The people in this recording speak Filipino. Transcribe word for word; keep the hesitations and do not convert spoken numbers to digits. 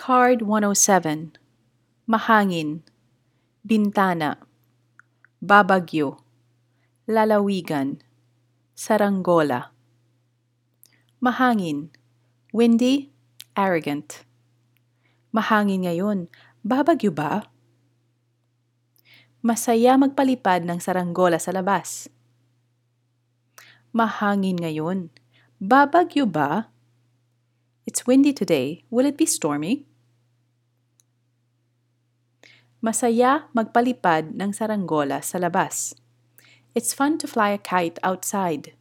Card one oh seven. Mahangin, bintana, babagyo, lalawigan, saranggola. Mahangin, windy, arrogant. Mahangin ngayon, babagyo ba? Masaya magpalipad ng saranggola sa labas. Mahangin ngayon, babagyo ba? It's windy today. Will it be stormy? Masaya magpalipad ng saranggola sa labas. It's fun to fly a kite outside.